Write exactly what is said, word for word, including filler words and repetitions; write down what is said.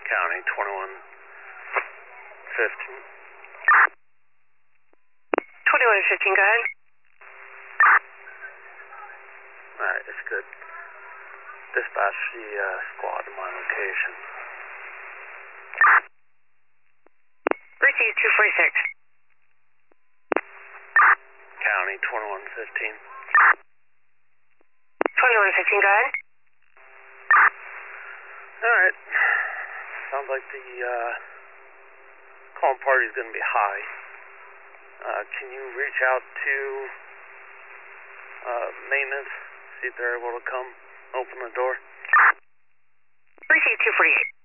County twenty-one fifteen. twenty-one fifteen, go ahead. Alright, it's good. Dispatch the uh, squad to my location. Receive two forty-six. County twenty-one fifteen. twenty-one fifteen, go ahead. Alright. Sounds like the uh, calling party is going to be high. Uh, can you reach out to uh, maintenance, see if they're able to come open the door? Receive two forty-eight.